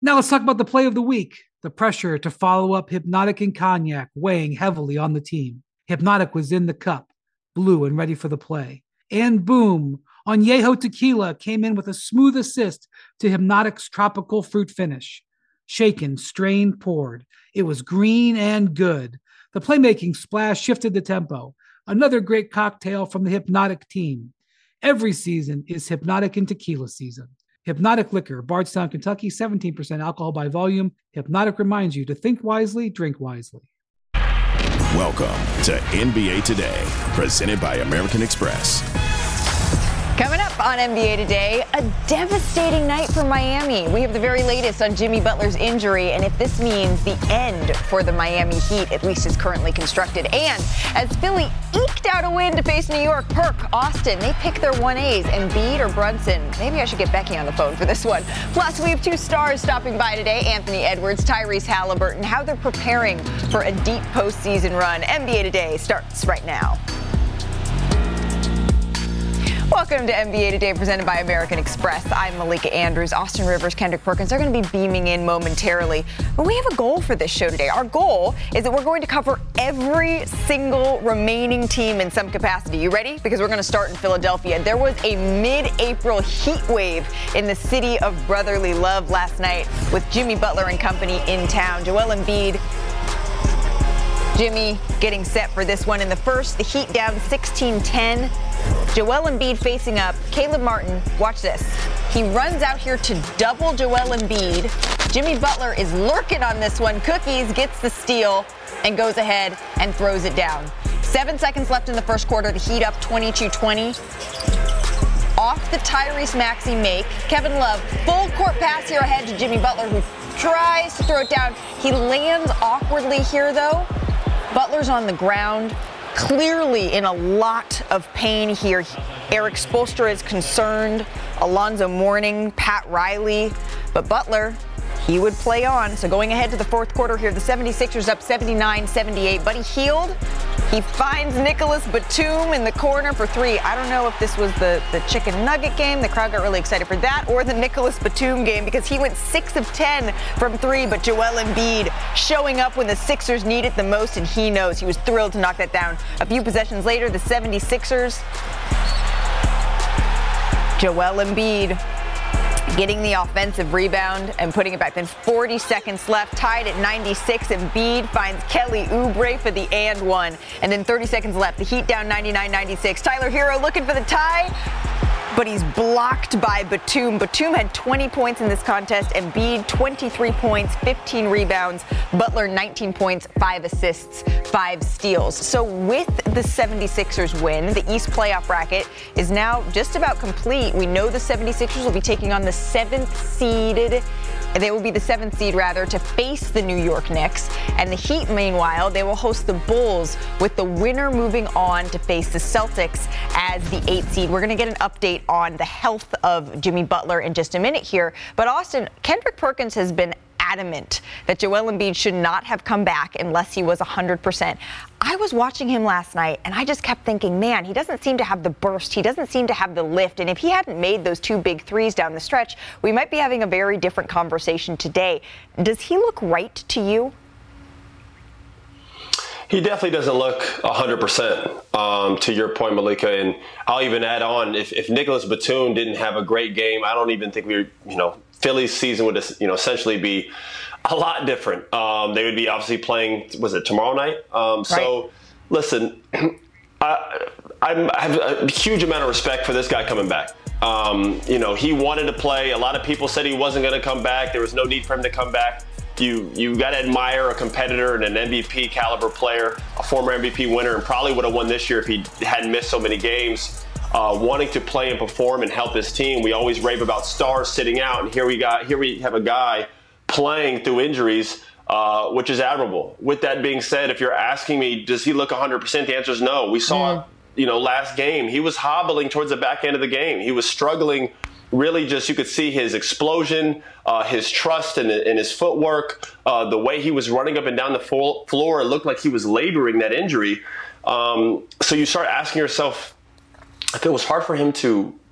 Now let's talk about the play of the week. The pressure to follow up Hypnotic and Cognac weighing heavily on the team. Hypnotic was in the cup, blue and ready for the play. And boom, Añejo Tequila came in with a smooth assist to Hypnotic's tropical fruit finish. Shaken, strained, poured. It was green and good. The playmaking splash shifted the tempo. Another great cocktail from the Hypnotic team. Every season is Hypnotic and Tequila season. Hypnotic Liquor, Bardstown, Kentucky, 17% alcohol by volume. Hypnotic reminds you to think wisely, drink wisely. Welcome to NBA Today, presented by American Express. Coming up on NBA Today, a devastating night for Miami. We have the very latest on Jimmy Butler's injury and if this means the end for the Miami Heat, at least as currently constructed. And as Philly eked out a win to face New York, Perk, Austin, they pick their 1As. Embiid or Brunson? Maybe I should get Becky on the phone for this one. Plus, we have two stars stopping by today, Anthony Edwards, Tyrese Halliburton, how they're preparing for a deep postseason run. NBA Today starts right now. Welcome to NBA Today, presented by American Express. I'm Malika Andrews. Austin Rivers, Kendrick Perkins are going to be beaming in momentarily. But we have a goal for this show today. Our goal is that we're going to cover every single remaining team in some capacity. You ready? Because we're going to start in Philadelphia. There was a mid-April heat wave in the city of brotherly love last night with Jimmy Butler and company in town. Joel Embiid, Jimmy getting set for this one in the first. The Heat down 16-10. Joel Embiid facing up. Caleb Martin, watch this. He runs out here to double Joel Embiid. Jimmy Butler is lurking on this one. Cookies gets the steal and goes ahead and throws it down. 7 seconds left in the first quarter. The Heat up 22-20. Off the Tyrese Maxey make. Kevin Love, full court pass here ahead to Jimmy Butler, who tries to throw it down. He lands awkwardly here, though. Butler's on the ground, clearly in a lot of pain here. Eric Spoelstra is concerned, Alonzo Mourning, Pat Riley, but Butler, he would play on. So going ahead to the fourth quarter here, the 76ers up 79-78. Buddy Hield, he finds Nicholas Batum in the corner for three. I don't know if this was the chicken nugget game. The crowd got really excited for that, or the Nicholas Batum game, because he went 6 of 10 from three. But Joel Embiid showing up when the Sixers need it the most, and he knows. He was thrilled to knock that down. A few possessions later, the 76ers, Joel Embiid getting the offensive rebound and putting it back. Then 40 seconds left, tied at 96. Embiid finds Kelly Oubre for the and one. And then 30 seconds left. The Heat down 99-96. Tyler Hero looking for the tie, but he's blocked by Batum. Batum had 20 points in this contest. Embiid, 23 points, 15 rebounds. Butler, 19 points, 5 assists, 5 steals. So with the 76ers win, the East playoff bracket is now just about complete. We know the 76ers will be taking on the 7th seeded. They will be the 7th seed, rather, to face the New York Knicks. And the Heat, meanwhile, they will host the Bulls, with the winner moving on to face the Celtics as the 8th seed. We're going to get an update on the health of Jimmy Butler in just a minute here. But Austin, Kendrick Perkins has been adamant that Joel Embiid should not have come back unless he was 100%. I was watching him last night, and I just kept thinking, man, he doesn't seem to have the burst. He doesn't seem to have the lift. And if he hadn't made those 2 big threes down the stretch, we might be having a very different conversation today. Does he look right to you? He definitely doesn't look 100%, to your point, Malika. And I'll even add on, if Nicholas Batum didn't have a great game, I don't even think Philly's season would, essentially be a lot different. They would be obviously playing, was it tomorrow night? So, listen, I have a huge amount of respect for this guy coming back. He wanted to play. A lot of people said he wasn't going to come back. There was no need for him to come back. You got to admire a competitor and an MVP caliber player, a former MVP winner, and probably would have won this year if he hadn't missed so many games. Wanting to play and perform and help his team. We always rave about stars sitting out, and here we have a guy playing through injuries, which is admirable. With that being said, if you're asking me, does he look 100%? The answer is no. We saw, last game, he was hobbling towards the back end of the game. He was struggling. Really, just you could see his explosion, his trust in his footwork, the way he was running up and down the floor. It looked like he was laboring that injury. So you start asking yourself, if it was hard for him to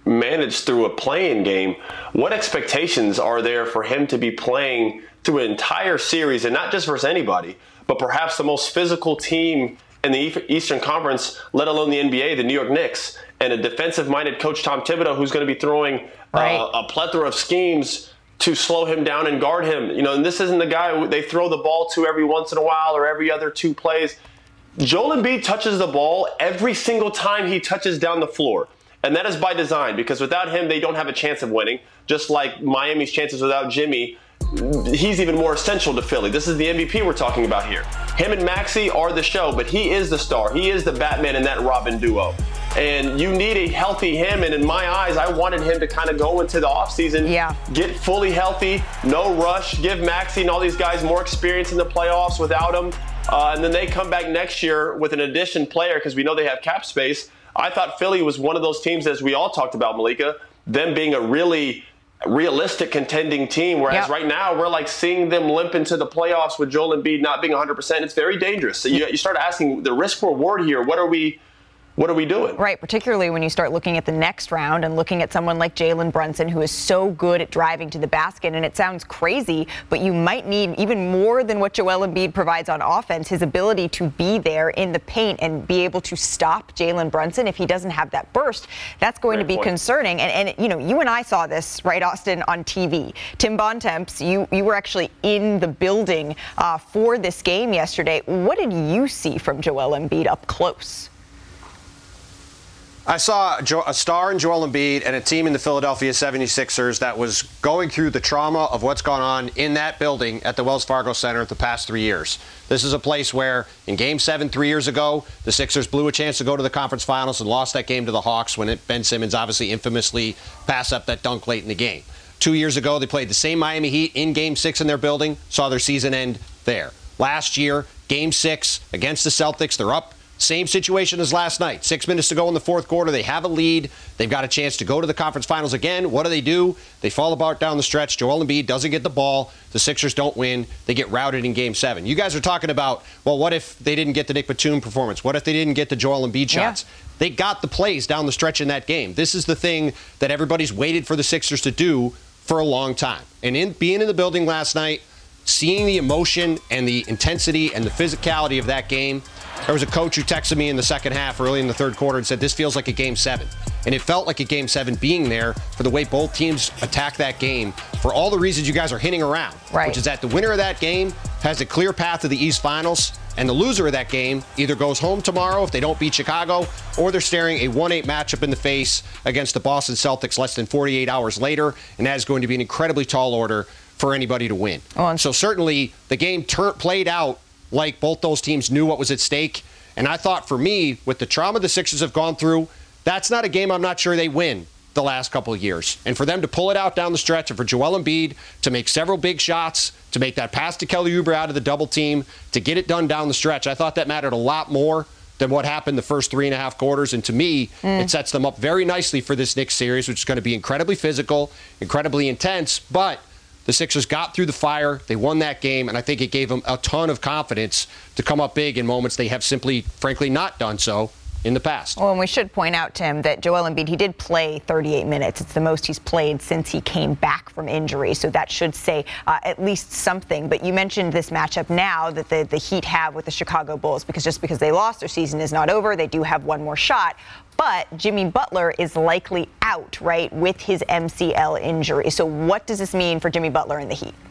managed through a play-in game. What expectations are there for him to be playing through an entire series, and not just versus anybody, but perhaps the most physical team in the Eastern Conference, let alone the NBA, the New York Knicks, and a defensive-minded coach, Tom Thibodeau, who's going to be throwing a plethora of schemes to slow him down and guard him. And this isn't the guy who they throw the ball to every once in a while or every other 2 plays. Joel Embiid touches the ball every single time he touches down the floor. And that is by design, because without him, they don't have a chance of winning. Just like Miami's chances without Jimmy, he's even more essential to Philly. This is the MVP we're talking about here. Him and Maxey are the show, but he is the star. He is the Batman in that Robin duo. And you need a healthy him, and in my eyes, I wanted him to kind of go into the offseason, get fully healthy, no rush, give Maxey and all these guys more experience in the playoffs without him. And then they come back next year with an addition player because we know they have cap space. I thought Philly was one of those teams, as we all talked about, Malika, them being a really realistic contending team, whereas right now we're like seeing them limp into the playoffs with Joel Embiid not being 100%. It's very dangerous. So you start asking the risk reward here. What are we doing? Right, particularly when you start looking at the next round and looking at someone like Jalen Brunson, who is so good at driving to the basket. And it sounds crazy, but you might need even more than what Joel Embiid provides on offense, his ability to be there in the paint and be able to stop Jalen Brunson. If he doesn't have that burst, that's going to be concerning. And you and I saw this, right, Austin, on TV. Tim Bontemps, you were actually in the building for this game yesterday. What did you see from Joel Embiid up close? I saw a star in Joel Embiid and a team in the Philadelphia 76ers that was going through the trauma of what's gone on in that building at the Wells Fargo Center the past 3 years. This is a place where in Game 7 3 years ago, the Sixers blew a chance to go to the conference finals and lost that game to the Hawks when Ben Simmons obviously infamously passed up that dunk late in the game. 2 years ago, they played the same Miami Heat in Game 6 in their building, saw their season end there. Last year, Game 6 against the Celtics, they're up. Same situation as last night. 6 minutes to go in the fourth quarter. They have a lead. They've got a chance to go to the conference finals again. What do? They fall apart down the stretch. Joel Embiid doesn't get the ball. The Sixers don't win. They get routed in Game 7. You guys are talking about, well, what if they didn't get the Nick Batum performance? What if they didn't get the Joel Embiid shots? Yeah. They got the plays down the stretch in that game. This is the thing that everybody's waited for the Sixers to do for a long time. And being in the building last night, seeing the emotion and the intensity and the physicality of that game, there was a coach who texted me in the second half, early in the third quarter, and said, this feels like a Game 7. And it felt like a Game 7 being there for the way both teams attacked that game for all the reasons you guys are hinting around, which is that the winner of that game has a clear path to the East Finals, and the loser of that game either goes home tomorrow if they don't beat Chicago, or they're staring a 1-8 matchup in the face against the Boston Celtics less than 48 hours later, and that is going to be an incredibly tall order for anybody to win. So certainly the game played out like both those teams knew what was at stake. And I thought, for me, with the trauma the Sixers have gone through, that's not a game I'm not sure they win the last couple of years. And for them to pull it out down the stretch, and for Joel Embiid to make several big shots, to make that pass to Kelly Oubre out of the double team, to get it done down the stretch, I thought that mattered a lot more than what happened the first 3.5 quarters. And to me, it sets them up very nicely for this Knicks series, which is going to be incredibly physical, incredibly intense, but the Sixers got through the fire. They won that game, and I think it gave them a ton of confidence to come up big in moments they have simply, frankly, not done so in the past. Well, and we should point out, Tim, that Joel Embiid, he did play 38 minutes. It's the most he's played since he came back from injury, so that should say at least something. But you mentioned this matchup now that the Heat have with the Chicago Bulls, because just because they lost, their season is not over. They do have one more shot. But Jimmy Butler is likely out, right, with his MCL injury. So what does this mean for Jimmy Butler and the Heat?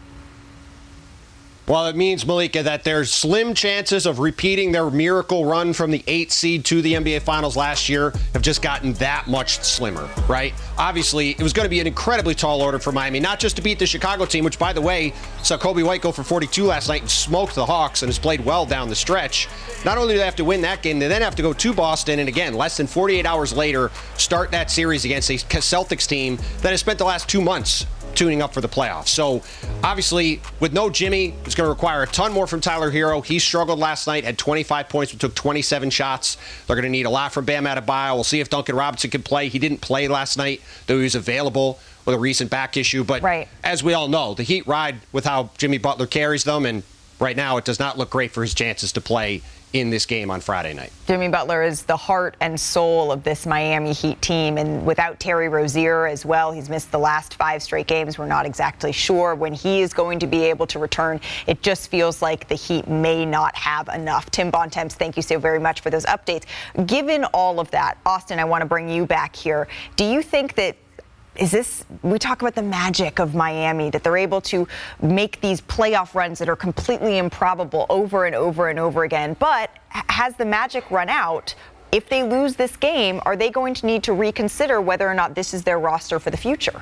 Well, it means, Malika, that there's slim chances of repeating their miracle run from the 8th seed to the NBA Finals last year have just gotten that much slimmer, right? Obviously, it was going to be an incredibly tall order for Miami, not just to beat the Chicago team, which, by the way, saw Kobe White go for 42 last night and smoked the Hawks and has played well down the stretch. Not only do they have to win that game, they then have to go to Boston and, again, less than 48 hours later, start that series against a Celtics team that has spent the last 2 months tuning up for the playoffs. So, obviously, with no Jimmy, it's going to require a ton more from Tyler Hero. He struggled last night, had 25 points, but took 27 shots. They're going to need a lot from Bam Adebayo. We'll see if Duncan Robinson can play. He didn't play last night, though he was available with a recent back issue. But as we all know, the Heat ride with how Jimmy Butler carries them, and right now it does not look great for his chances to play in this game on Friday night. Jimmy Butler is the heart and soul of this Miami Heat team, and without Terry Rozier as well, he's missed the last 5 straight games. We're not exactly sure when he is going to be able to return. It just feels like the Heat may not have enough. Tim Bontemps, thank you so very much for those updates. Given all of that, Austin, I want to bring you back here. Do you think that we talk about the magic of Miami, that they're able to make these playoff runs that are completely improbable over and over and over again. But has the magic run out? If they lose this game, are they going to need to reconsider whether or not this is their roster for the future?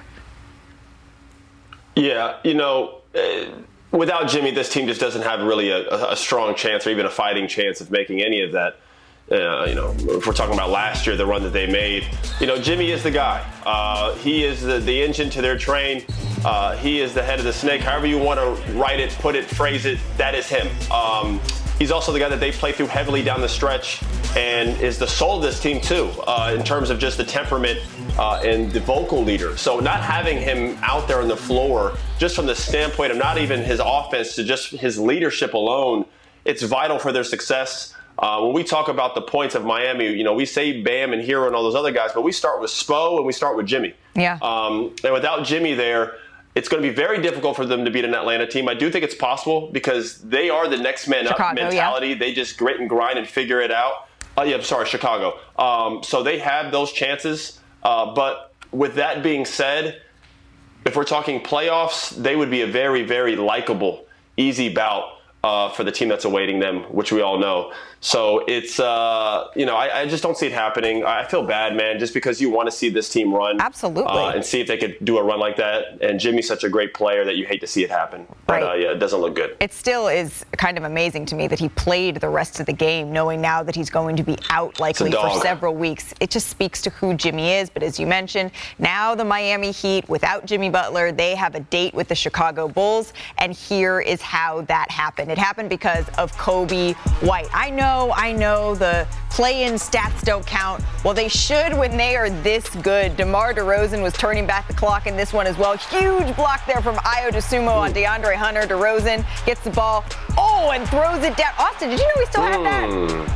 Yeah, without Jimmy, this team just doesn't have really a strong chance or even a fighting chance of making any of that. If we're talking about last year, the run that they made, Jimmy is the guy. He is the engine to their train. He is the head of the snake. However you want to write it, put it, phrase it, that is him. He's also the guy that they play through heavily down the stretch and is the soul of this team, too, in terms of just the temperament and the vocal leader. So not having him out there on the floor, just from the standpoint of not even his offense to just his leadership alone, it's vital for their success. When we talk about the points of Miami, we say Bam and Hero and all those other guys, but we start with Spo and we start with Jimmy. Yeah. And without Jimmy there, it's going to be very difficult for them to beat an Atlanta team. I do think it's possible because they are the next man up mentality. Yeah. They just grit and grind and figure it out. Chicago. So they have those chances. But with that being said, if we're talking playoffs, they would be a very, very likable, easy bout for the team that's awaiting them, which we all know. So it's, I just don't see it happening. I feel bad, man, just because you want to see this team run. Absolutely. And see if they could do a run like that. And Jimmy's such a great player that you hate to see it happen. But, right. It doesn't look good. It still is kind of amazing to me that he played the rest of the game, knowing now that he's going to be out likely for several weeks. It just speaks to who Jimmy is. But as you mentioned, now the Miami Heat, without Jimmy Butler, they have a date with the Chicago Bulls. And here is how that happened. It happened because of Coby White. I know the play-in stats don't count. Well, they should when they are this good. DeMar DeRozan was turning back the clock in this one as well. Huge block there from Ayo Dosunmu on DeAndre Hunter. DeRozan gets the ball. Oh, and throws it down. Austin, did you know we still had that?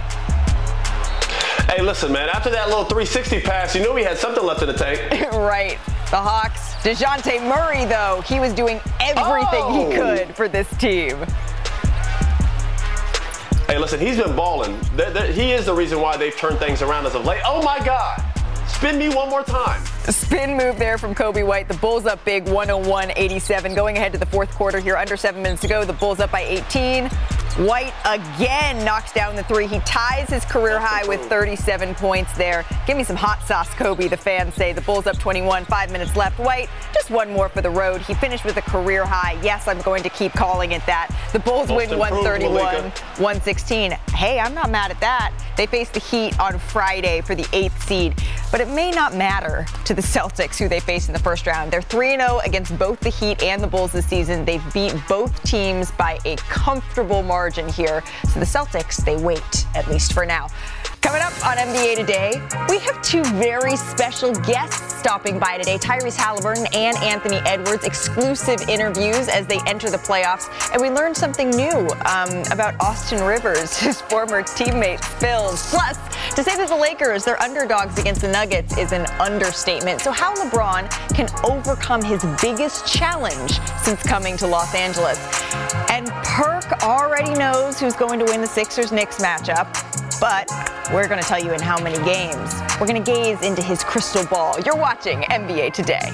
Hey, listen, man. After that little 360 pass, you knew we had something left in the tank. Right. The Hawks. DeJounte Murray, though, he was doing everything he could for this team. Hey, listen, he's been balling. He is the reason why they've turned things around as of late. Oh, my God. Spin me one more time. A spin move there from Coby White. The Bulls up big, 101-87. Going ahead to the fourth quarter here, under 7 minutes to go. The Bulls up by 18. White again knocks down the three. He ties his career high with 37 points there. Give me some hot sauce, Kobe, the fans say. The Bulls up 21, 5 minutes left. White, just one more for the road. He finished with a career high. Yes, I'm going to keep calling it that. The Bulls win 131-116. Hey, I'm not mad at that. They face the Heat on Friday for the 8th seed. But it may not matter to the Celtics, who they face in the first round. They're 3-0 against both the Heat and the Bulls this season. They've beat both teams by a comfortable margin here. So the Celtics, they wait, at least for now. Coming up on NBA Today, we have two very special guests stopping by today. Tyrese Halliburton and Anthony Edwards, exclusive interviews as they enter the playoffs. And we learned something new about Austin Rivers, his former teammate, Spills. Plus, to say that the Lakers, they're underdogs against the Nuggets is an understatement. So how LeBron can overcome his biggest challenge since coming to Los Angeles. And Perk already knows who's going to win the Sixers-Knicks matchup. But we're going to tell you in how many games. We're going to gaze into his crystal ball. You're watching NBA Today.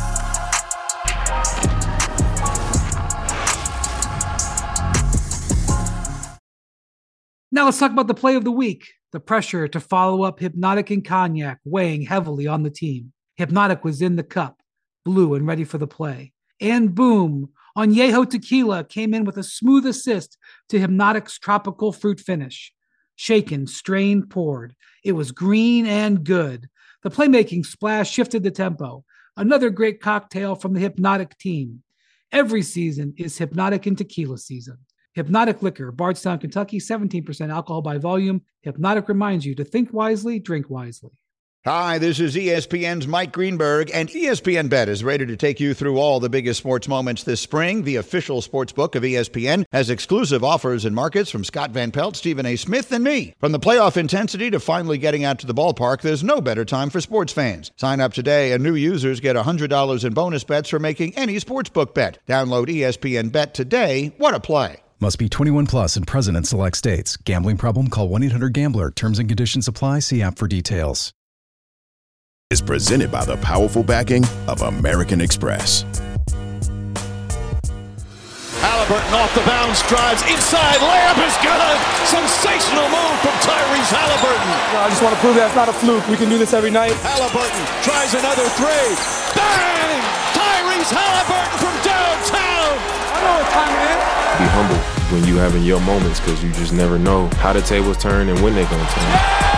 Now let's talk about the play of the week. The pressure to follow up Hypnotic and Cognac weighing heavily on the team. Hypnotic was in the cup, blue and ready for the play. And boom, Añejo Tequila came in with a smooth assist to Hypnotic's tropical fruit finish. Shaken, strained, poured. It was green and good. The playmaking splash shifted the tempo. Another great cocktail from the Hypnotic team. Every season is Hypnotic and Tequila season. Hypnotic Liquor, Bardstown, Kentucky, 17% alcohol by volume. Hypnotic reminds you to think wisely, drink wisely. Hi, this is ESPN's Mike Greenberg, and ESPN Bet is ready to take you through all the biggest sports moments this spring. The official sports book of ESPN has exclusive offers and markets from Scott Van Pelt, Stephen A. Smith, and me. From the playoff intensity to finally getting out to the ballpark, there's no better time for sports fans. Sign up today, and new users get $100 in bonus bets for making any sportsbook bet. Download ESPN Bet today. What a play. Must be 21 plus and present in select states. Gambling problem? Call 1-800-GAMBLER. Terms and conditions apply. See app for details. Is presented by the powerful backing of American Express. Halliburton off the bounce, drives inside, layup is good. Sensational move from Tyrese Halliburton. I just want to prove that it's not a fluke. We can do this every night. Halliburton tries another three. Bang! Tyrese Halliburton from downtown. I know what time it is. Be humble when you having your moments, because you just never know how the tables turn and when they're going to turn. Yeah!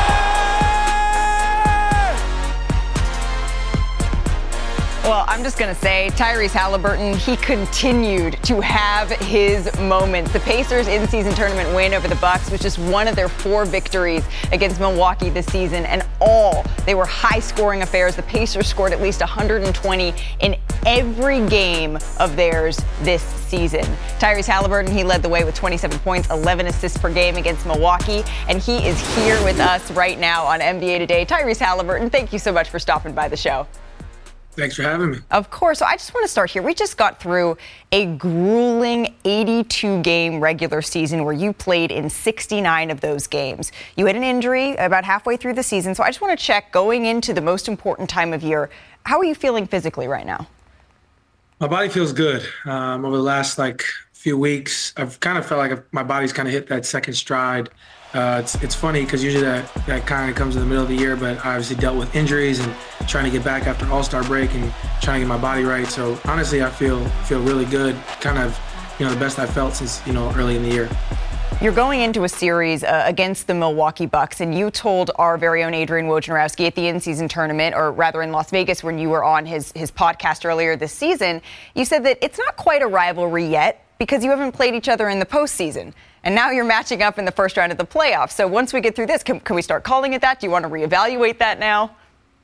Well, I'm just going to say, Tyrese Halliburton, he continued to have his moments. The Pacers' in-season tournament win over the Bucks was just one of their 4 victories against Milwaukee this season, and they were high-scoring affairs. The Pacers scored at least 120 in every game of theirs this season. Tyrese Halliburton, he led the way with 27 points, 11 assists per game against Milwaukee, and he is here with us right now on NBA Today. Tyrese Halliburton, thank you so much for stopping by the show. Thanks for having me. Of course. So I just want to start here. We just got through a grueling 82-game regular season where you played in 69 of those games. You had an injury about halfway through the season. So I just want to check, going into the most important time of year, how are you feeling physically right now? My body feels good. Over the last few weeks, I've kind of felt like my body's kind of hit that second stride. It's funny because usually that kind of comes in the middle of the year, but I obviously dealt with injuries and trying to get back after All-Star break and trying to get my body right. So honestly, I feel really good, kind of, the best I've felt since, early in the year. You're going into a series against the Milwaukee Bucks, and you told our very own Adrian Wojnarowski at the in-season tournament, or rather in Las Vegas when you were on his podcast earlier this season, you said that it's not quite a rivalry yet because you haven't played each other in the postseason. And now you're matching up in the first round of the playoffs. So once we get through this, can we start calling it that? Do you want to reevaluate that now?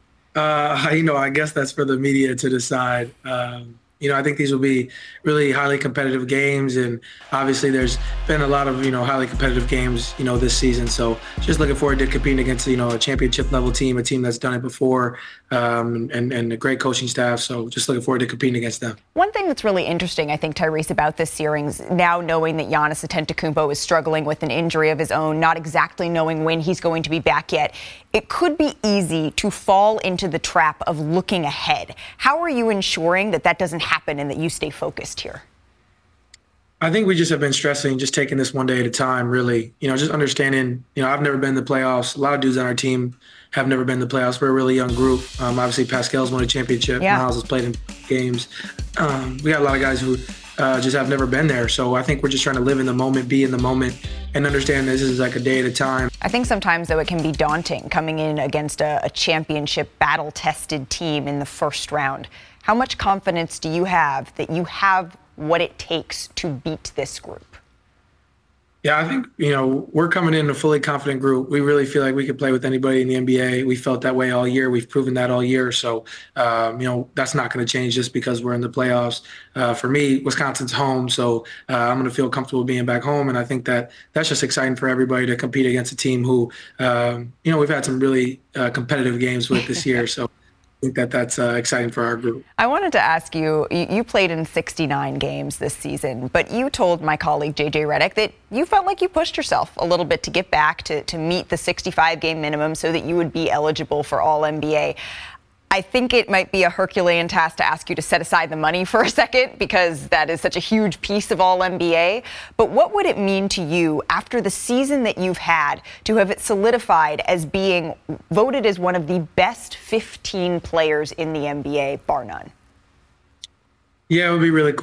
I guess that's for the media to decide. I think these will be really highly competitive games, and obviously there's been a lot of, highly competitive games, this season. So just looking forward to competing against, a championship level team, a team that's done it before, and a great coaching staff. So just looking forward to competing against them. One thing that's really interesting, I think, Tyrese, about this series, now knowing that Giannis Antetokounmpo is struggling with an injury of his own, not exactly knowing when he's going to be back yet, it could be easy to fall into the trap of looking ahead. How are you ensuring that doesn't happen and that you stay focused here? I think we just have been stressing, just taking this one day at a time, really. Just understanding, I've never been in the playoffs. A lot of dudes on our team have never been in the playoffs. We're a really young group. Obviously, Pascal's won a championship. Yeah. Miles has played in games. We got a lot of guys who just have never been there. So I think we're just trying to live in the moment, be in the moment, and understand this is like a day at a time. I think sometimes, though, it can be daunting coming in against a championship battle-tested team in the first round. How much confidence do you have that you have what it takes to beat this group? Yeah, I think, we're coming in a fully confident group. We really feel like we could play with anybody in the NBA. We felt that way all year. We've proven that all year. So, that's not going to change just because we're in the playoffs. For me, Wisconsin's home, so I'm going to feel comfortable being back home. And I think that's just exciting for everybody to compete against a team who, we've had some really competitive games with this year. So I think that's exciting for our group. I wanted to ask you, you played in 69 games this season, but you told my colleague JJ Redick that you felt like you pushed yourself a little bit to get back to meet the 65-game minimum so that you would be eligible for All-NBA. I think it might be a Herculean task to ask you to set aside the money for a second because that is such a huge piece of All-NBA. But what would it mean to you after the season that you've had to have it solidified as being voted as one of the best 15 players in the NBA, bar none? Yeah, it would be really cool.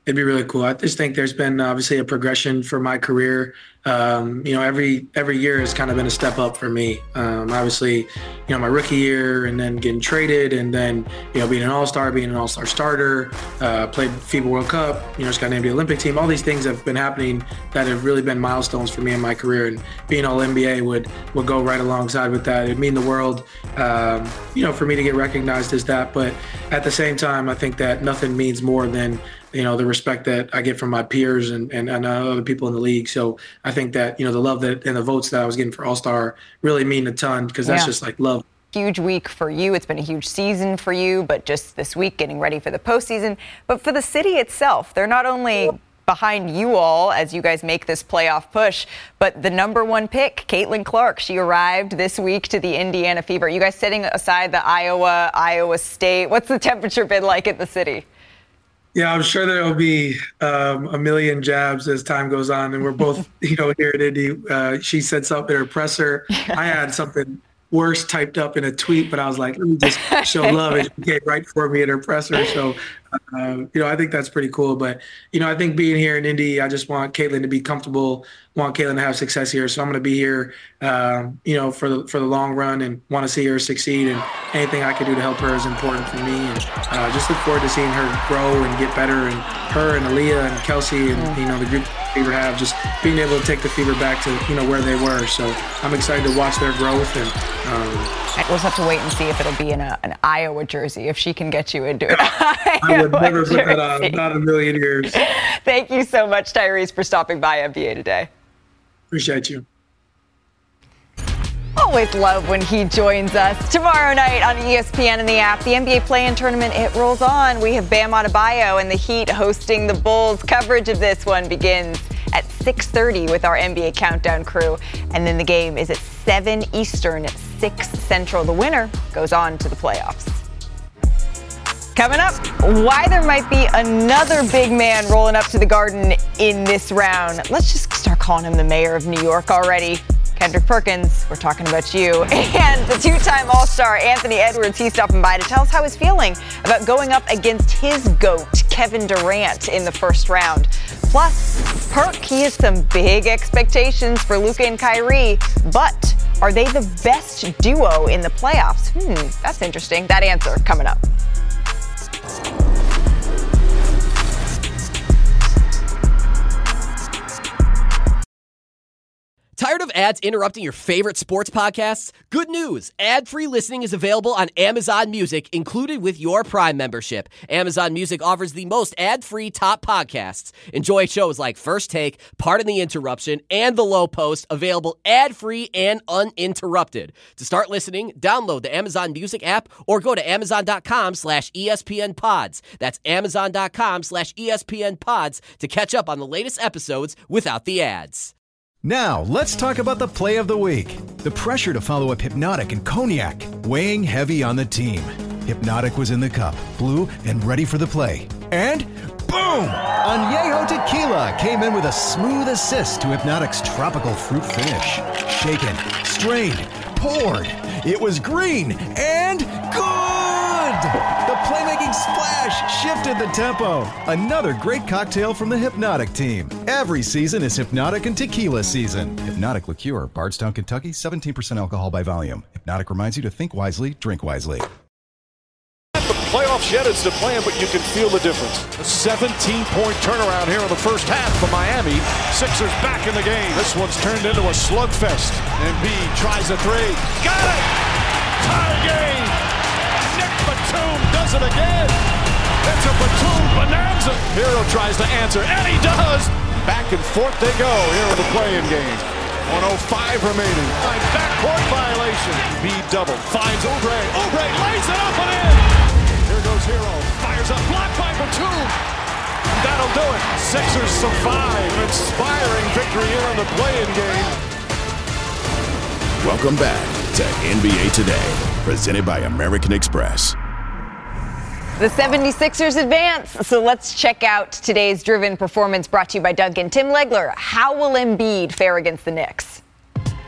It'd be really cool. I just think there's been obviously a progression for my career. Every year has kind of been a step up for me. Obviously, my rookie year and then getting traded and then, being an all-star, being an all-star starter, played FIBA World Cup, just got named the Olympic team. All these things have been happening that have really been milestones for me in my career, and being all NBA would go right alongside with that. It'd mean the world, for me to get recognized as that. But at the same time, I think that nothing means more than the respect that I get from my peers and other people in the league. So I think that, the love that and the votes that I was getting for All-Star really mean a ton, because that's just like love. Huge week for you. It's been a huge season for you, but just this week getting ready for the postseason. But for the city itself, they're not only behind you all as you guys make this playoff push, but the number one pick, Caitlin Clark, she arrived this week to the Indiana Fever. You guys setting aside the Iowa State, what's the temperature been like at the city? Yeah, I'm sure there will be a million jabs as time goes on, and we're both, here at Indy. She said something in her presser. I had something worse typed up in a tweet, but I was like, let me just show love, and she came right for me in her presser. So, I think that's pretty cool. But, I think being here in Indy, I just want Caitlin to be comfortable, want Caitlin to have success here. So I'm going to be here, for the long run, and want to see her succeed. And anything I can do to help her is important for me. And just look forward to seeing her grow and get better. And her and Aaliyah and Kelsey and, the group Fever have, just being able to take the Fever back to, where they were. So I'm excited to watch their growth. And we'll just have to wait and see if it'll be in an Iowa jersey, if she can get you into it. I would never put that on, not a million years. Thank you so much, Tyrese, for stopping by NBA Today. Appreciate you. Always love when he joins us. Tomorrow night on ESPN and the app, the NBA play-in tournament, it rolls on. We have Bam Adebayo and the Heat hosting the Bulls. Coverage of this one begins at 6:30 with our NBA Countdown crew. And then the game is at 7 Eastern, at 6 Central. The winner goes on to the playoffs. Coming up, why there might be another big man rolling up to the Garden in this round. Let's just start calling him the mayor of New York already. Kendrick Perkins, we're talking about you. And the two-time All-Star Anthony Edwards, he's stopping by to tell us how he's feeling about going up against his GOAT, Kevin Durant, in the first round. Plus, Perk, he has some big expectations for Luka and Kyrie, but are they the best duo in the playoffs? That's interesting. That answer coming up. Tired of ads interrupting your favorite sports podcasts? Good news! Ad-free listening is available on Amazon Music, included with your Prime membership. Amazon Music offers the most ad-free top podcasts. Enjoy shows like First Take, Pardon the Interruption, and The Low Post, available ad-free and uninterrupted. To start listening, download the Amazon Music app or go to Amazon.com/ESPN Pods. That's Amazon.com/ESPN Pods to catch up on the latest episodes without the ads. Now, let's talk about the play of the week. The pressure to follow up Hypnotic and Cognac, weighing heavy on the team. Hypnotic was in the cup, blue, and ready for the play. And boom! Añejo Tequila came in with a smooth assist to Hypnotic's tropical fruit finish. Shaken, strained, poured. It was green and good! The playmaking splash shifted the tempo. Another great cocktail from the Hypnotic team. Every season is Hypnotic and Tequila season. Hypnotic Liqueur, Bardstown, Kentucky, 17% alcohol by volume. Hypnotic reminds you to think wisely, drink wisely. The playoffs yet is the plan, but you can feel the difference. A 17-point turnaround here in the first half for Miami. Sixers back in the game. This one's turned into a slugfest. Embiid tries a three. Got it! Tie game! Nick Batum does it again! It's a Batum bonanza! Hero tries to answer, and he does! Back and forth they go here in the play-in game. 1:05 remaining. Backcourt violation. Embiid double. Finds Oubre. Oubre lays it up and in! Here goes Hero. Fires up. Blocked by Batum. That'll do it. Sixers survive. Inspiring victory here in the play-in game. Welcome back to NBA Today, presented by American Express. The 76ers advance. So let's check out today's Driven Performance brought to you by Dunkin'. Tim Legler, how will Embiid fare against the Knicks?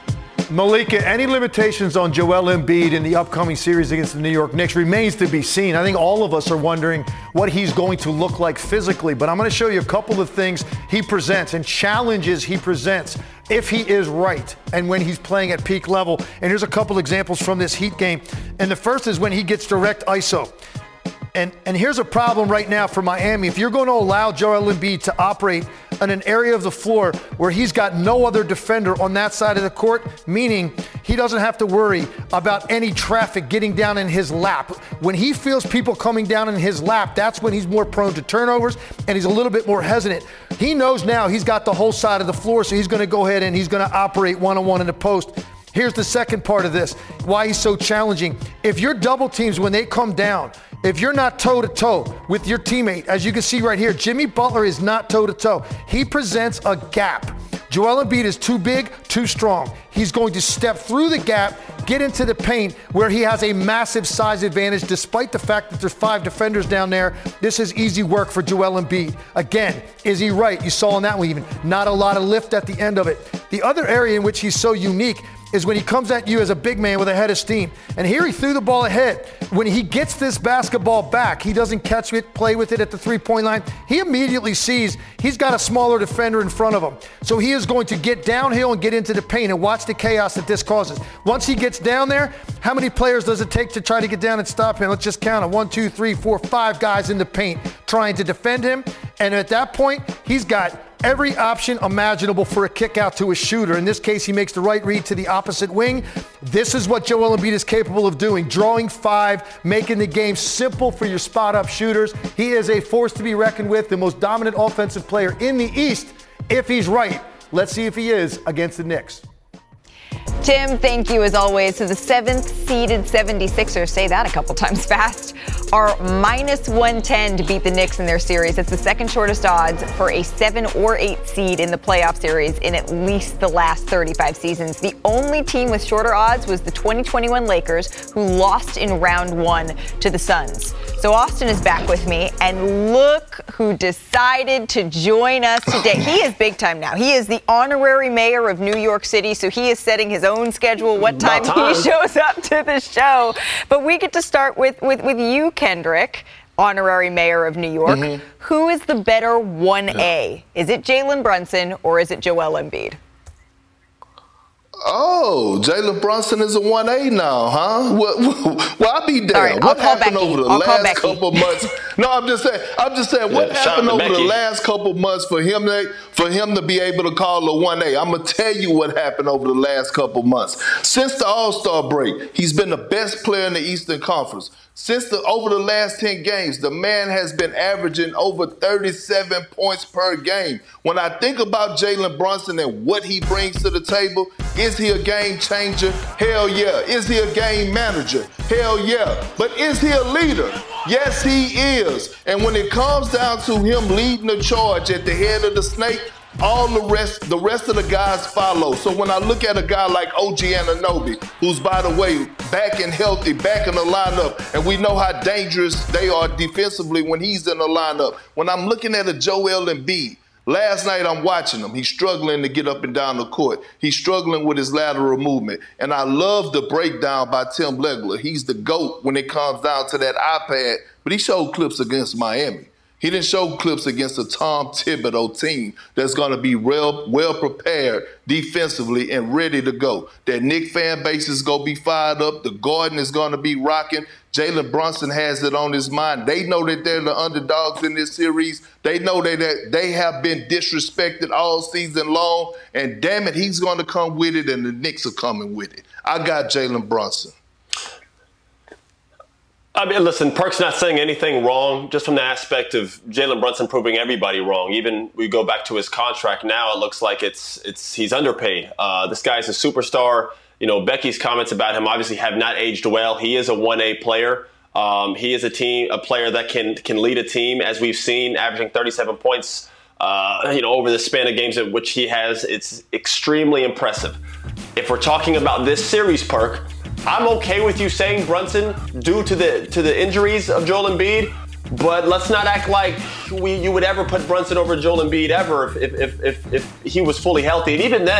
Malika, any limitations on Joel Embiid in the upcoming series against the New York Knicks remains to be seen. I think all of us are wondering what he's going to look like physically, but I'm going to show you a couple of things he presents and challenges he presents if he is right and when he's playing at peak level. And here's a couple examples from this Heat game. And the first is when he gets direct ISO. And here's a problem right now for Miami. If you're going to allow Joel Embiid to operate in an area of the floor where he's got no other defender on that side of the court, meaning he doesn't have to worry about any traffic getting down in his lap. When he feels people coming down in his lap, that's when he's more prone to turnovers and he's a little bit more hesitant. He knows now he's got the whole side of the floor, so he's going to go ahead and he's going to operate one-on-one in the post. Here's the second part of this, why he's so challenging. If your double teams, when they come down, if you're not toe-to-toe with your teammate, as you can see right here, Jimmy Butler is not toe-to-toe. He presents a gap. Joel Embiid is too big, too strong. He's going to step through the gap, get into the paint where he has a massive size advantage despite the fact that there's 5 defenders down there. This is easy work for Joel Embiid. Again, is he right? You saw in that one even. Not a lot of lift at the end of it. The other area in which he's so unique is when he comes at you as a big man with a head of steam. And here he threw the ball ahead. When he gets this basketball back, he doesn't catch it, play with it at the three-point line. He immediately sees he's got a smaller defender in front of him. So he is going to get downhill and get into the paint and watch the chaos that this causes. Once he gets down there, how many players does it take to try to get down and stop him? Let's just count it. 1, 2, 3, 4, 5 guys in the paint trying to defend him. And at that point, he's got every option imaginable for a kick out to a shooter. In this case, he makes the right read to the opposite wing. This is what Joel Embiid is capable of doing, drawing 5, making the game simple for your spot-up shooters. He is a force to be reckoned with, the most dominant offensive player in the East, if he's right. Let's see if he is against the Knicks. Tim, thank you as always. So the 7th-seeded 76ers, say that a couple times fast, are -110 to beat the Knicks in their series. It's the second shortest odds for a 7 or 8 seed in the playoff series in at least the last 35 seasons. The only team with shorter odds was the 2021 Lakers, who lost in round 1 to the Suns. So Austin is back with me, and look who decided to join us today. He is big time now. He is the honorary mayor of New York City, so he is setting his own schedule, what time he shows up to the show. But we get to start with you, Kendrick, honorary mayor of New York. Mm-hmm. Who is the better 1A? Is it Jalen Brunson or is it Joel Embiid? Oh, Jalen Brunson is a 1A now, huh? Well, I'll be damned. Right, what happened over the last couple months? No, I'm just saying, what happened over the last couple months for him to be able to call a 1A? I'm going to tell you what happened over the last couple months. Since the All-Star break, he's been the best player in the Eastern Conference. Over the last 10 games, the man has been averaging over 37 points per game. When I think about Jalen Brunson and what he brings to the table, is he a game changer? Hell yeah. Is he a game manager? Hell yeah. But is he a leader? Yes, he is. And when it comes down to him leading the charge at the head of the snake, all the rest of the guys follow. So when I look at a guy like OG Anunoby, who's, by the way, back and healthy, back in the lineup, and we know how dangerous they are defensively when he's in the lineup. When I'm looking at a Joel Embiid, last night I'm watching him. He's struggling to get up and down the court. He's struggling with his lateral movement. And I love the breakdown by Tim Legler. He's the GOAT when it comes down to that iPad, but he showed clips against Miami. He didn't show clips against a Tom Thibodeau team that's going to be well prepared defensively and ready to go. That Knicks fan base is going to be fired up. The Garden is going to be rocking. Jalen Brunson has it on his mind. They know that they're the underdogs in this series. They know that they have been disrespected all season long. And damn it, he's going to come with it, and the Knicks are coming with it. I got Jalen Brunson. I mean, listen, Perk's not saying anything wrong, just from the aspect of Jalen Brunson proving everybody wrong. Even we go back to his contract now, it looks like he's underpaid. This guy's a superstar. You know, Becky's comments about him obviously have not aged well. He is a 1A player. He is a player that can lead a team, as we've seen, averaging 37 points, over the span of games at which he has. It's extremely impressive. If we're talking about this series, Perk, I'm okay with you saying Brunson due to the injuries of Joel Embiid, but let's not act like you would ever put Brunson over Joel Embiid ever if he was fully healthy. And even then,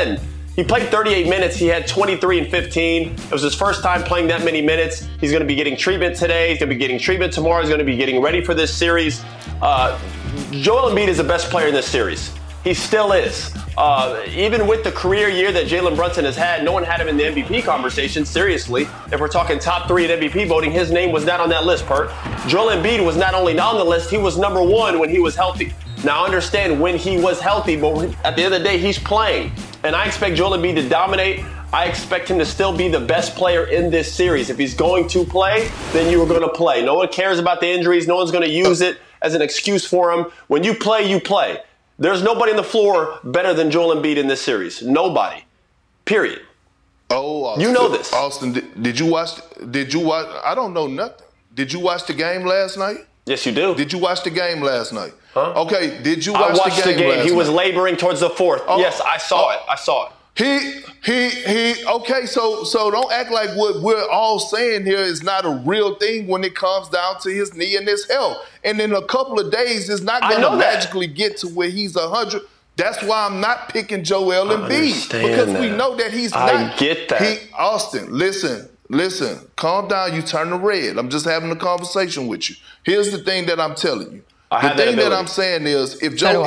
He played 38 minutes. He had 23 and 15. It was his first time playing that many minutes. He's going to be getting treatment today. He's going to be getting treatment tomorrow. He's going to be getting ready for this series. Joel Embiid is the best player in this series. He still is. Even with the career year that Jalen Brunson has had, no one had him in the MVP conversation, seriously. If we're talking top 3 in MVP voting, his name was not on that list, Perk. Joel Embiid was not only not on the list, he was number 1 when he was healthy. Now, I understand when he was healthy, but at the end of the day, he's playing. And I expect Joel Embiid to dominate. I expect him to still be the best player in this series. If he's going to play, then you are going to play. No one cares about the injuries. No one's going to use it as an excuse for him. When you play, you play. There's nobody on the floor better than Joel Embiid in this series. Nobody. Period. Oh, Austin, you know this. Austin, did you watch? I don't know nothing. Did you watch the game last night? Yes, you do. Did you watch the game last night? Huh? Okay, did you watch the game? I watched the game. He was laboring towards the 4th. Oh, yes, I saw it. I saw it. Okay, so don't act like what we're all saying here is not a real thing when it comes down to his knee and his health. And in a couple of days, it's not going to magically get to where he's 100. That's why I'm not picking Joel Embiid. Because we know that he's not. I get that. Austin, listen, calm down. You turn to red. I'm just having a conversation with you. Here's the thing that I'm telling you. The thing that I'm saying is if Joel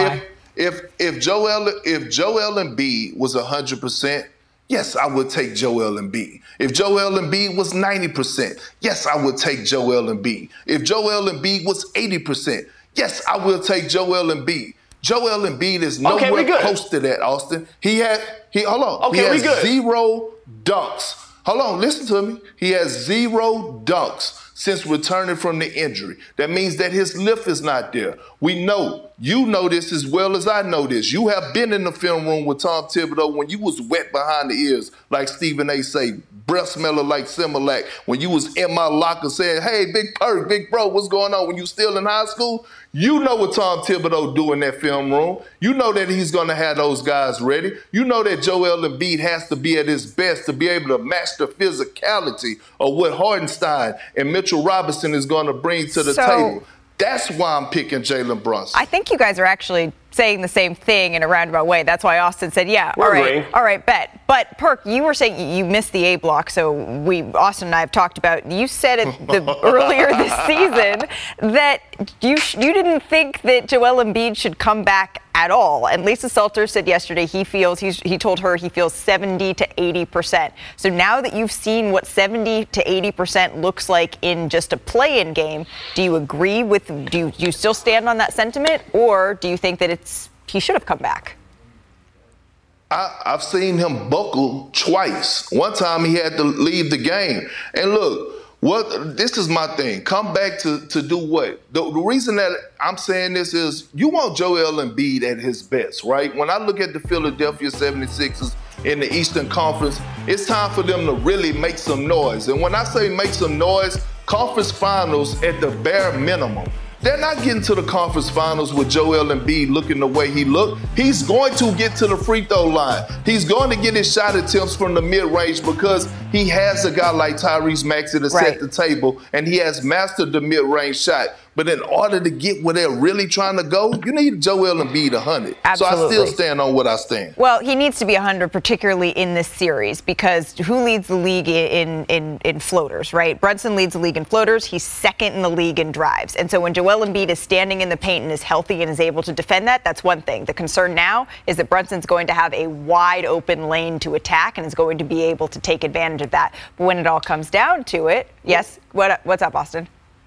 Embiid was 100%, yes, I would take Joel Embiid. If Joel Embiid was 90%, yes, I would take Joel Embiid. If Joel Embiid was 80%, yes, I will take Joel Embiid. Joel Embiid is nowhere close to that, Austin. He has 0 dunks. Hold on, listen to me. He has 0 dunks since returning from the injury. That means that his lift is not there. We know, you know this as well as I know this. You have been in the film room with Tom Thibodeau when you was wet behind the ears, like Stephen A. say, breath smelling like Similac. When you was in my locker saying, hey, big perk, big bro, what's going on? When you still in high school, you know what Tom Thibodeau do in that film room. You know that he's going to have those guys ready. You know that Joel Embiid has to be at his best to be able to match the physicality of what Hartenstein and Mitchell Robinson is going to bring to the table. That's why I'm picking Jalen Brunson. I think you guys are actually saying the same thing in a roundabout way. That's why Austin said, yeah, all right, bet. But Perk, you were saying you missed the A block, so Austin and I have talked about, you said it earlier this season that you didn't think that Joel Embiid should come back at all. And Lisa Salter said yesterday he told her he feels 70 to 80%. So now that you've seen what 70 to 80% looks like in just a play-in game, do you agree with, do you still stand on that sentiment, or do you think that he should have come back? I've seen him buckle twice. One time he had to leave the game. And look, this is my thing. Come back to do what? The reason that I'm saying this is you want Joel Embiid at his best, right? When I look at the Philadelphia 76ers in the Eastern Conference, it's time for them to really make some noise. And when I say make some noise, conference finals at the bare minimum. They're not getting to the conference finals with Joel Embiid looking the way he looked. He's going to get to the free throw line. He's going to get his shot attempts from the mid-range because he has a guy like Tyrese Maxey to set the table, and he has mastered the mid-range shot. But in order to get where they're really trying to go, you need Joel Embiid 100. Absolutely. So I still stand on what I stand. Well, he needs to be 100, particularly in this series, because who leads the league in floaters, right? Brunson leads the league in floaters. He's second in the league in drives. And so when Joel Embiid is standing in the paint and is healthy and is able to defend that, that's one thing. The concern now is that Brunson's going to have a wide open lane to attack and is going to be able to take advantage of that. But when it all comes down to it, yes, what's up, Austin?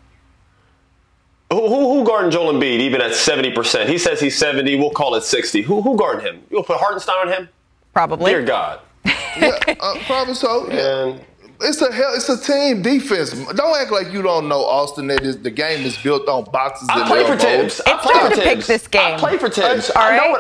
Who guarding Joel Embiid even at 70%? He says he's 70. We'll call it 60. Who guarding him? You'll put Hartenstein on him? Probably. Dear God. Probably so. Yeah. It's a team defense. Don't act like you don't know, Austin, that the game is built on boxes and elbows. I play for Tibbs. It's time to pick this game. I play for Tibbs. All right.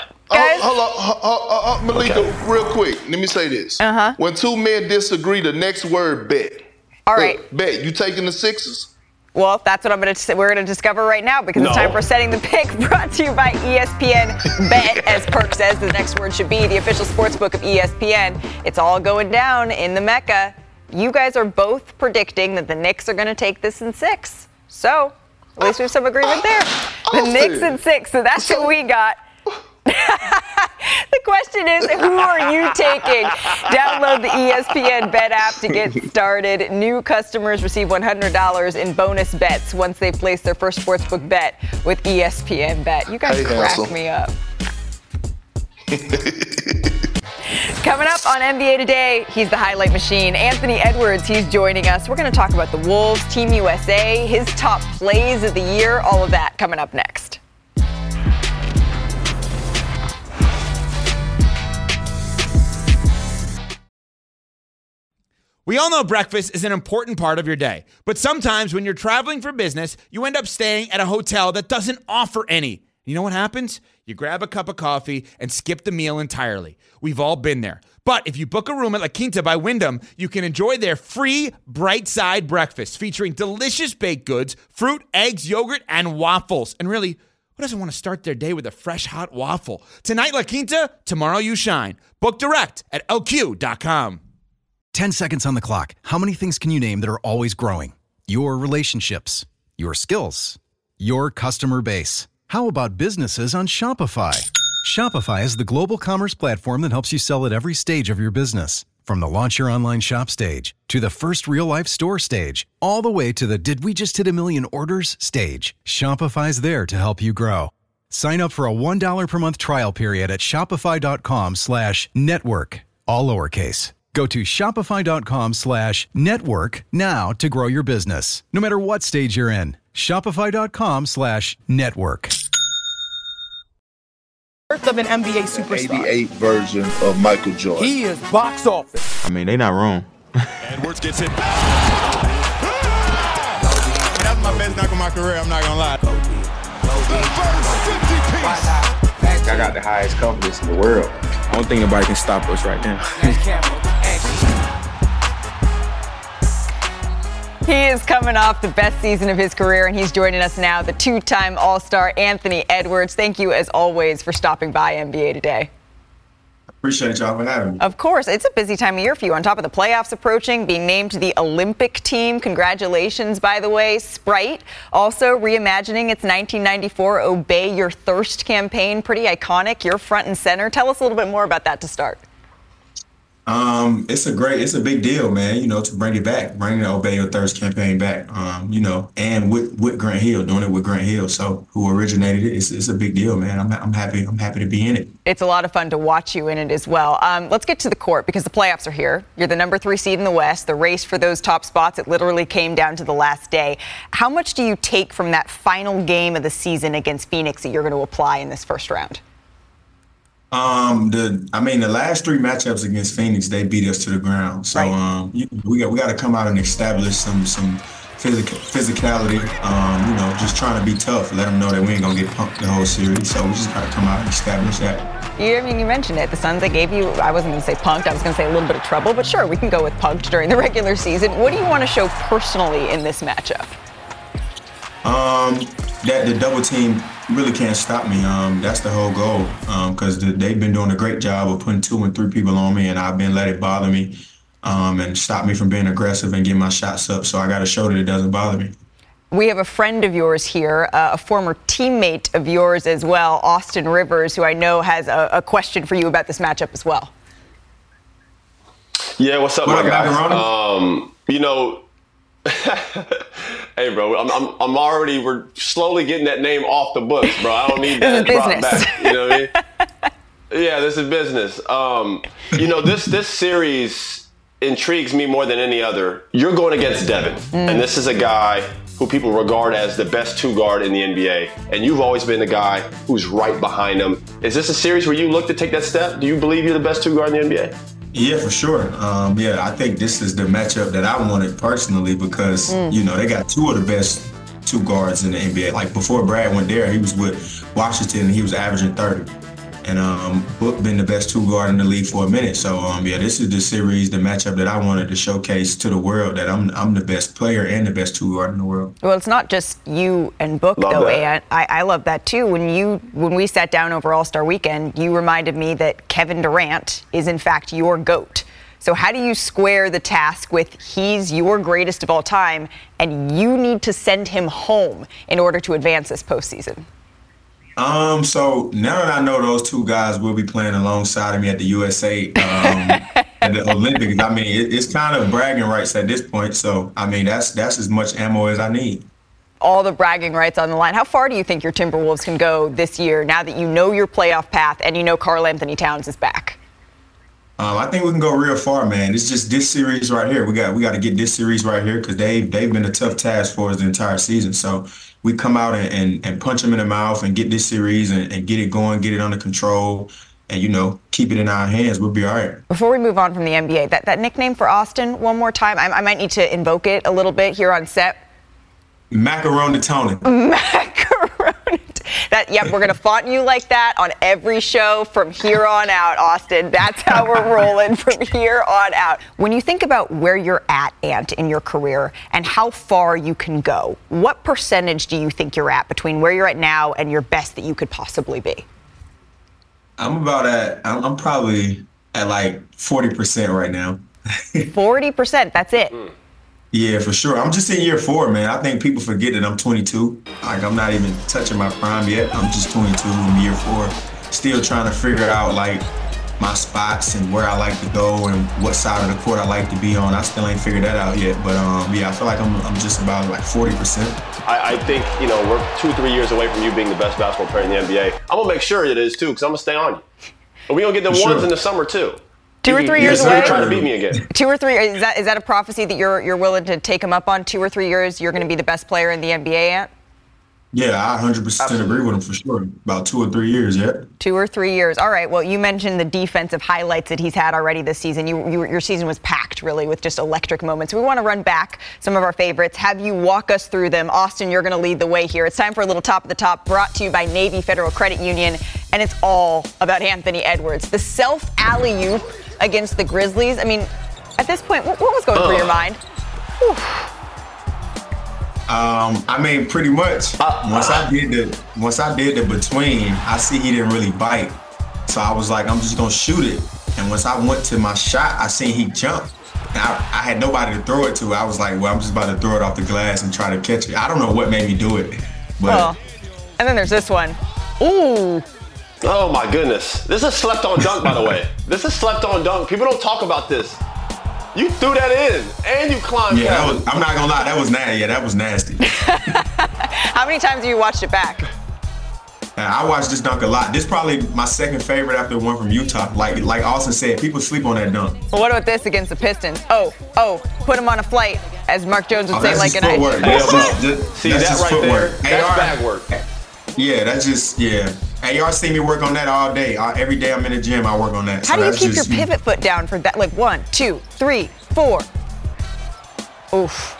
Hold on, Malika, real quick. Let me say this. When two men disagree, the next word, bet. All right. Bet. You taking the Sixers? Well, that's what we're going to discover right now, because it's time for Setting the Pick, brought to you by ESPN Bet. As Perk says, the next word should be the official sportsbook of ESPN. It's all going down in the Mecca. You guys are both predicting that the Knicks are going to take this in 6. So, at least we have some agreement there. The Knicks in 6, so that's what we got. The question question is, who are you taking? Download the ESPN Bet app to get started. New customers receive $100 in bonus bets once they place their first sportsbook bet with ESPN Bet. You guys crack me up. Coming up on NBA Today, he's the highlight machine. Anthony Edwards, he's joining us. We're going to talk about the Wolves, Team USA, his top plays of the year, all of that coming up next. We all know breakfast is an important part of your day, but sometimes when you're traveling for business, you end up staying at a hotel that doesn't offer any. You know what happens? You grab a cup of coffee and skip the meal entirely. We've all been there. But if you book a room at La Quinta by Wyndham, you can enjoy their free Bright Side breakfast featuring delicious baked goods, fruit, eggs, yogurt, and waffles. And really, who doesn't want to start their day with a fresh, hot waffle? Tonight, La Quinta, tomorrow you shine. Book direct at lq.com. 10 seconds on the clock. How many things can you name that are always growing? Your relationships, your skills, your customer base. How about businesses on Shopify? Shopify is the global commerce platform that helps you sell at every stage of your business. From the launch your online shop stage, to the first real-life store stage, all the way to the did we just hit 1 million orders stage. Shopify's there to help you grow. Sign up for a $1 per month trial period at shopify.com/network, all lowercase. Go to shopify.com/network now to grow your business, no matter what stage you're in. Shopify.com/network. Birth of an NBA superstar. 88 version of Michael Jordan. He is box office. I mean, they not wrong. Edwards gets it back. That's my best knock of my career, I'm not gonna lie. I got the highest confidence in the world. I don't think nobody can stop us right now. He is coming off the best season of his career, and he's joining us now, the two-time All-Star Anthony Edwards. Thank you, as always, for stopping by NBA Today. Appreciate y'all for having me. Of course. It's a busy time of year for you. On top of the playoffs approaching, being named to the Olympic team. Congratulations, by the way. Sprite also reimagining its 1994 Obey Your Thirst campaign. Pretty iconic. You're front and center. Tell us a little bit more about that to start. It's a big deal, man, you know, to bring it back, bring the Obey Your Thirst campaign back, you know, and with Grant Hill, doing it with Grant Hill. So who originated it, it's a big deal, man. I'm happy to be in it. It's a lot of fun to watch you in it as well. Let's get to the court because the playoffs are here. You're the number 3 seed in the West. The race for those top spots, it literally came down to the last day. How much do you take from that final game of the season against Phoenix that you're going to apply in this first round? The last 3 matchups against Phoenix, they beat us to the ground. So, right. We got to come out and establish some physicality. Just trying to be tough. Let them know that we ain't gonna get punked the whole series. So we just got to come out and establish that. You mentioned it. The Suns, they gave you, I wasn't going to say punked, I was going to say a little bit of trouble, but sure, we can go with punked during the regular season. What do you want to show personally in this matchup? That the double team really can't stop me. That's the whole goal. Because they've been doing a great job of putting 2 and 3 people on me, and I've been let it bother me, and stop me from being aggressive and getting my shots up. So I got to show that it doesn't bother me. We have a friend of yours here, a former teammate of yours as well, Austin Rivers, who I know has a question for you about this matchup as well. Yeah, what's up, my guy? Hey, bro, we're slowly getting that name off the books, bro. I don't need that brought back. You know what I mean? Yeah, this is business. This series intrigues me more than any other. You're going against Devin, and this is a guy who people regard as the best 2 guard in the NBA, and you've always been the guy who's right behind him. Is this a series where you look to take that step? Do you believe you're the best 2 guard in the NBA? Yeah, for sure. I think this is the matchup that I wanted personally because, they got 2 of the best 2 guards in the NBA. Like before Brad went there, he was with Washington and he was averaging 30. And Book been the best 2 guard in the league for a minute. So, this is the series, the matchup that I wanted to showcase to the world that I'm the best player and the best 2 guard in the world. Well, it's not just you and Book, though, and I love that, too. When we sat down over All-Star Weekend, you reminded me that Kevin Durant is, in fact, your GOAT. So how do you square the task with he's your greatest of all time and you need to send him home in order to advance this postseason? So now that I know those two guys will be playing alongside of me at the USA at the Olympics, I mean, it's kind of bragging rights at this point. So, I mean, that's as much ammo as I need. All the bragging rights on the line. How far do you think your Timberwolves can go this year now that you know your playoff path and you know Karl-Anthony Towns is back? I think we can go real far, man. It's just this series right here. We got to get this series right here because they've been a tough task for us the entire season. So we come out and punch them in the mouth and get this series and get it going, get it under control, and, you know, keep it in our hands. We'll be all right. Before we move on from the NBA, that nickname for Austin, one more time, I might need to invoke it a little bit here on set. Macaroni Tony. Macaroni. Yep, we're going to font you like that on every show from here on out, Austin. That's how we're rolling from here on out. When you think about where you're at, Ant, in your career and how far you can go, what percentage do you think you're at between where you're at now and your best that you could possibly be? I'm probably at like 40% right now. 40%, that's it. Yeah, for sure. I'm just in year 4, man. I think people forget that I'm 22. Like, I'm not even touching my prime yet. I'm just 22 in year 4. Still trying to figure out, like, my spots and where I like to go and what side of the court I like to be on. I still ain't figured that out yet. But, yeah, I feel like I'm just about, like, 40%. I think, you know, we're 2-3 years away from you being the best basketball player in the NBA. I'm going to make sure it is, too, because I'm going to stay on you. And we're going to get the ones in the summer, too. 2 or 3 years away. Trying to beat me again. 2 or 3. Is that a prophecy that you're willing to take him up on? 2 or 3 years, you're going to be the best player in the NBA, Ant? Yeah, I 100% agree with him for sure. About 2 or 3 years, yeah. 2 or 3 years. All right. Well, you mentioned the defensive highlights that he's had already this season. Your season was packed, really, with just electric moments. We want to run back some of our favorites. Have you walk us through them. Austin, you're going to lead the way here. It's time for a little top of the top, brought to you by Navy Federal Credit Union, and it's all about Anthony Edwards. The self alley-oop against the Grizzlies. I mean, at this point, what was going through your mind? Whew. I mean, pretty much. Once I did the between, I see he didn't really bite. So I was like, I'm just gonna shoot it. And once I went to my shot, I seen he jumped. And I had nobody to throw it to. I was like, well, I'm just about to throw it off the glass and try to catch it. I don't know what made me do it. But well, and then there's this one. Ooh. Oh my goodness. This is slept on dunk, by the way. This is slept on dunk. People don't talk about this. You threw that in and you climbed down. I'm not gonna lie, that was nasty. Yeah, that was nasty. How many times have you watched it back? I watched this dunk a lot. This is probably my second favorite after the one from Utah. Like Austin said, people sleep on that dunk. Well, what about this against the Pistons? Oh, put him on a flight, as Mark Jones would say, like an ice. See that right there? That's bag work. Yeah, that's just, yeah. Hey, y'all see me work on that all day. Every day I'm in the gym, I work on that. How do you keep your pivot foot down for that? Like 1, 2, 3, 4. Oof.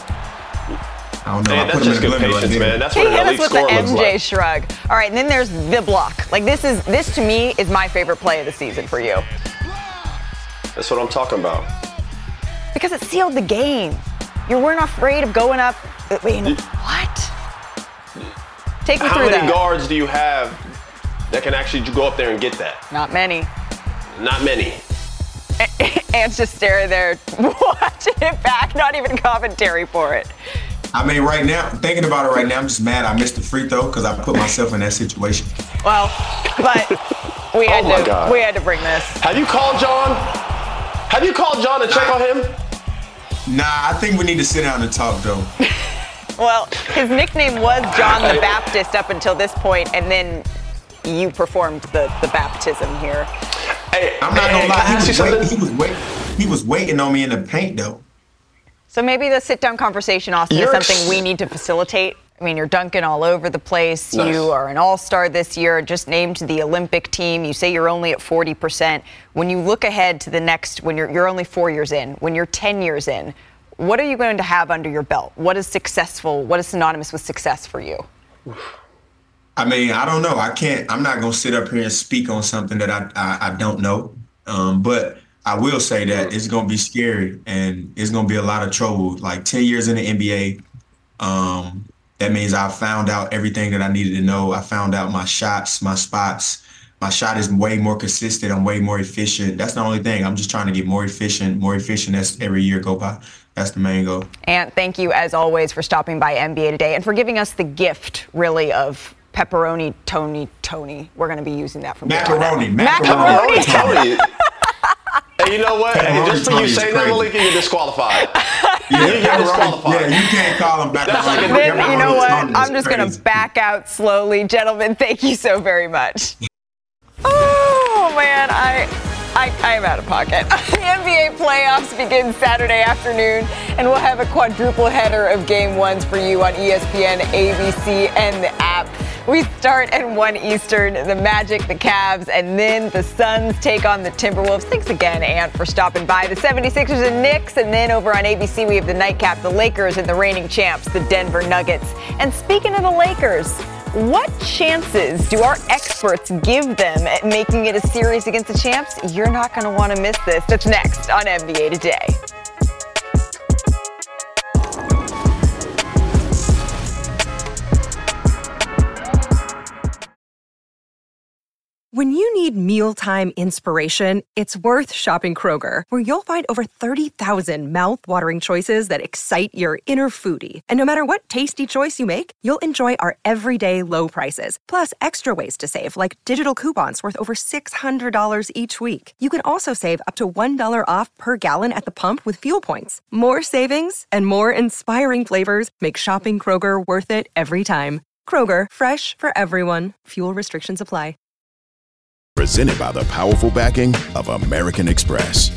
I don't know. Man, that's just good patience, man. That's what an elite scorer looks like. He hit us with the MJ shrug. All right, and then there's the block. Like this to me is my favorite play of the season for you. That's what I'm talking about. Because it sealed the game. You weren't afraid of going up. Wait, what? Take me through that. How many guards do you have that can actually go up there and get that? Not many. Not many. Ant's just staring there, watching it back, not even commentary for it. I mean, right now, thinking about it right now, I'm just mad I missed the free throw because I put myself in that situation. Well, but we had to bring this. Have you called John? Have you called John and check on him? Nah, I think we need to sit down and talk, though. Well, his nickname was John the Baptist up until this point, and then you performed the baptism here. Hey, I'm not gonna lie, he was waiting on me in the paint, though. So maybe the sit-down conversation, Austin, is something we need to facilitate. I mean, you're dunking all over the place. Nice. You are an all-star this year, just named to the Olympic team. You say you're only at 40%. When you look ahead to the next, when you're only 4 years in, when you're 10 years in, what are you going to have under your belt? What is successful? What is synonymous with success for you? I mean, I don't know. I'm not going to sit up here and speak on something that I don't know. But I will say that it's going to be scary and it's going to be a lot of trouble. Like 10 years in the NBA, that means I found out everything that I needed to know. I found out my shots, my spots. My shot is way more consistent. I'm way more efficient. That's the only thing. I'm just trying to get more efficient as every year go by. That's the main goal. And thank you, as always, for stopping by NBA Today and for giving us the gift, really, of Pepperoni Tony. We're going to be using that from Macaroni Tony. Hey, you know what? Hey, just for you saying that, Malika, you're disqualified. You're disqualified. Yeah, you can't call him macaroni. Then, you know what? I'm just going to back out slowly. Gentlemen, thank you so very much. Oh, man, I am out of pocket. The NBA playoffs begin Saturday afternoon, and we'll have a quadruple header of game ones for you on ESPN, ABC, and the app. We start at 1 Eastern, the Magic, the Cavs, and then the Suns take on the Timberwolves. Thanks again, Ant, for stopping by. The 76ers and Knicks, and then over on ABC, we have the nightcap, the Lakers, and the reigning champs, the Denver Nuggets. And speaking of the Lakers, what chances do our experts give them at making it a series against the champs? You're not going to want to miss this. That's next on NBA Today. When you need mealtime inspiration, it's worth shopping Kroger, where you'll find over 30,000 mouth-watering choices that excite your inner foodie. And no matter what tasty choice you make, you'll enjoy our everyday low prices, plus extra ways to save, like digital coupons worth over $600 each week. You can also save up to $1 off per gallon at the pump with fuel points. More savings and more inspiring flavors make shopping Kroger worth it every time. Kroger, fresh for everyone. Fuel restrictions apply. Presented by the powerful backing of American Express.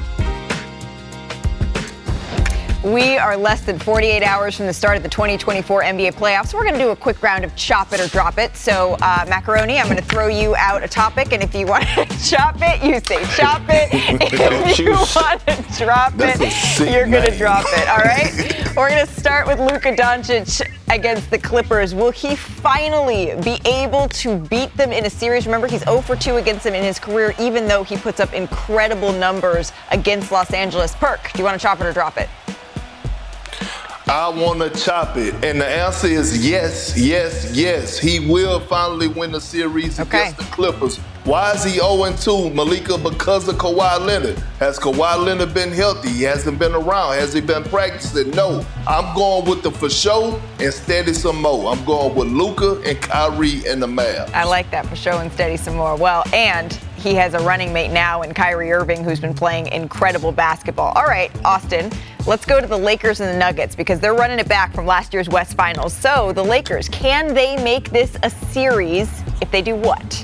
We are less than 48 hours from the start of the 2024 NBA playoffs. So we're going to do a quick round of chop it or drop it. So, Macaroni, I'm going to throw you out a topic, and if you want to chop it, you say chop it. If you want to drop it, you're going to drop it, all right? We're going to start with Luka Doncic against the Clippers. Will he finally be able to beat them in a series? Remember, he's 0 for 2 against them in his career, even though he puts up incredible numbers against Los Angeles. Perk, do you want to chop it or drop it? I want to chop it. And the answer is yes, yes, yes. He will finally win the series against the Clippers. Why is he 0-2, Malika? Because of Kawhi Leonard. Has Kawhi Leonard been healthy? He hasn't been around. Has he been practicing? No. I'm going with the for sure and steady some more. I'm going with Luka and Kyrie and the Mavs. I like that, for sure, and steady some more. Well, and he has a running mate now in Kyrie Irving, who's been playing incredible basketball. All right, Austin, let's go to the Lakers and the Nuggets, because they're running it back from last year's West Finals. So the Lakers, can they make this a series? If they do what?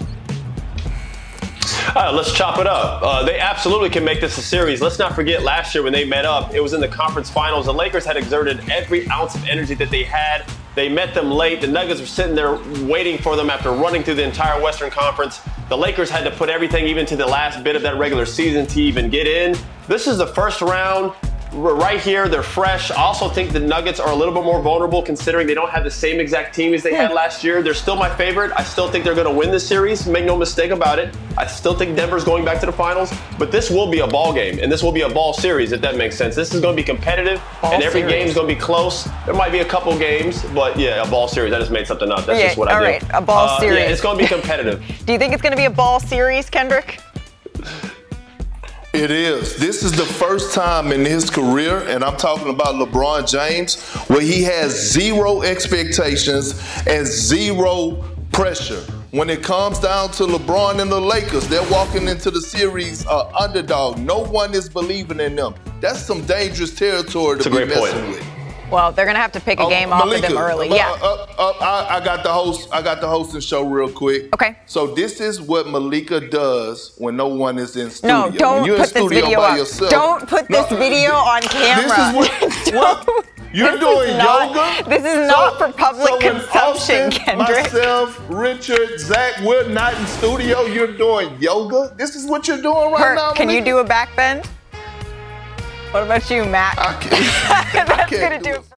Let's chop it up. They absolutely can make this a series. Let's not forget last year when they met up, it was in the conference finals. The Lakers had exerted every ounce of energy that they had. They met them late. The Nuggets were sitting there waiting for them after running through the entire Western Conference. The Lakers had to put everything even to the last bit of that regular season to even get in. This is the first round. Right here, they're fresh. I also think the Nuggets are a little bit more vulnerable considering they don't have the same exact team as they had last year. They're still my favorite. I still think they're going to win this series. Make no mistake about it. I still think Denver's going back to the finals. But this will be a ball game, and this will be a ball series, if that makes sense. This is going to be competitive, and every game's going to be close. There might be a couple games, but yeah, a ball series. I just made something up. That's just what I do. All right, a ball series. Yeah, it's going to be competitive. Do you think it's going to be a ball series, Kendrick? It is. This is the first time in his career, and I'm talking about LeBron James, where he has zero expectations and zero pressure. When it comes down to LeBron and the Lakers, they're walking into the series underdog. No one is believing in them. That's some dangerous territory to be messing with. Well, they're going to have to pick a game off of them early. Yeah. I got the host. I got the hosting show real quick. Okay. So this is what Malika does when no one is in studio. No, don't put this video up. Yourself. Don't put this video on camera. This is what you're doing yoga. This is not for public consumption, Austin, Kendrick. Myself, Richard, Zach, we're not in studio. You're doing yoga. This is what you're doing right now. Can you do a back bend? What about you, Matt? I can't. That's going to do it.